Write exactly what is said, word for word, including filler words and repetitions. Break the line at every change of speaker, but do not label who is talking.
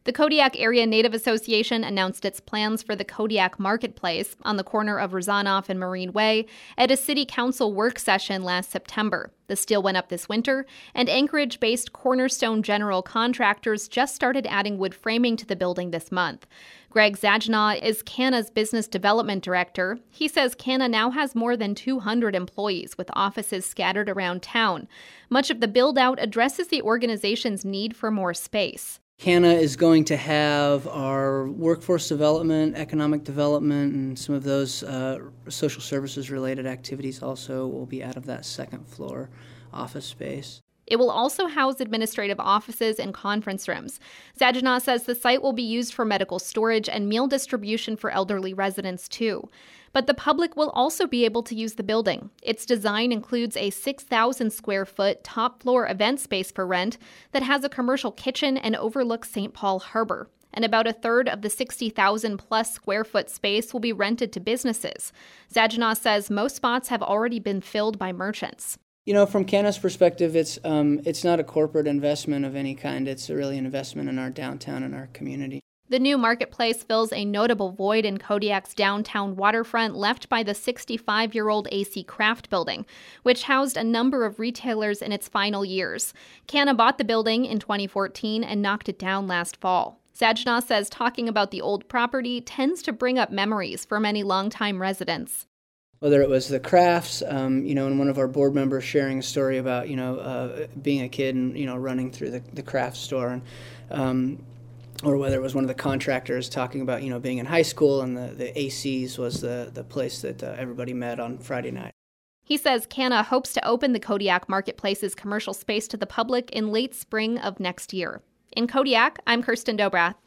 The Kodiak Area Native Association announced its plans for the Kodiak Marketplace on the corner of Rezanoff and Marine Way at a city council work session last September. The steel went up this winter, and Anchorage-based Cornerstone General Contractors just started adding wood framing to the building this month. Greg Zajnaw is Cana's business development director. He says Cana now has more than two hundred employees with offices scattered around town. Much of the build-out addresses the organization's need for more space.
Cana is going to have our workforce development, economic development, and some of those uh, social services related activities also will be out of that second floor office space.
It will also house administrative offices and conference rooms. Zajnaw says the site will be used for medical storage and meal distribution for elderly residents, too. But the public will also be able to use the building. Its design includes a six thousand square foot top-floor event space for rent that has a commercial kitchen and overlooks Saint Paul Harbor. And about a third of the sixty thousand plus square foot space will be rented to businesses. Zajnaw says most spots have already been filled by merchants.
You know, from Cana's perspective, it's um, it's not a corporate investment of any kind. It's really an investment in our downtown and our community.
The new marketplace fills a notable void in Kodiak's downtown waterfront left by the sixty-five-year-old A C Craft building, which housed a number of retailers in its final years. Cana bought the building in twenty fourteen and knocked it down last fall. Zajnaw says talking about the old property tends to bring up memories for many longtime residents.
Whether it was the crafts, um, you know, and one of our board members sharing a story about, you know, uh, being a kid and, you know, running through the, the craft store, and um, or whether it was one of the contractors talking about, you know, being in high school and the, the A C's was the, the place that uh, everybody met on Friday night.
He says Cana hopes to open the Kodiak Marketplace's commercial space to the public in late spring of next year. In Kodiak, I'm Kirsten Dobrath.